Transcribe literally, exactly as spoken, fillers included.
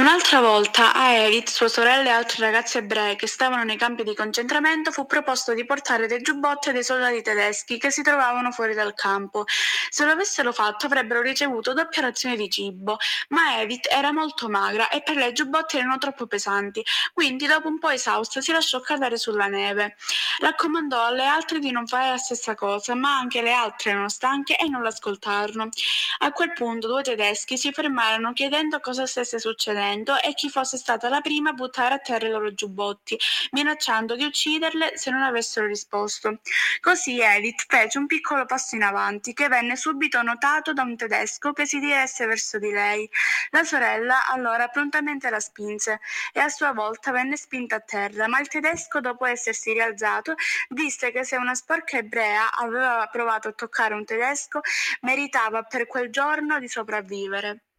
Un'altra volta a Edith, sua sorella e altre ragazze ebree che stavano nei campi di concentramento fu proposto di portare dei giubbotti ai soldati tedeschi che si trovavano fuori dal campo. Se lo avessero fatto avrebbero ricevuto doppia razione di cibo, ma Edith era molto magra e per lei i giubbotti erano troppo pesanti, quindi dopo un po' esausta si lasciò cadere sulla neve. Raccomandò alle altre di non fare la stessa cosa, ma anche le altre erano stanche e non l'ascoltarono. A quel punto due tedeschi si fermarono chiedendo cosa stesse succedendo e chi fosse stata la prima a buttare a terra i loro giubbotti, minacciando di ucciderle se non avessero risposto. Così Edith fece un piccolo passo in avanti, che venne subito notato da un tedesco che si diresse verso di lei. La sorella allora prontamente la spinse e a sua volta venne spinta a terra, ma il tedesco, dopo essersi rialzato, disse che se una sporca ebrea aveva provato a toccare un tedesco, meritava per quel giorno di sopravvivere.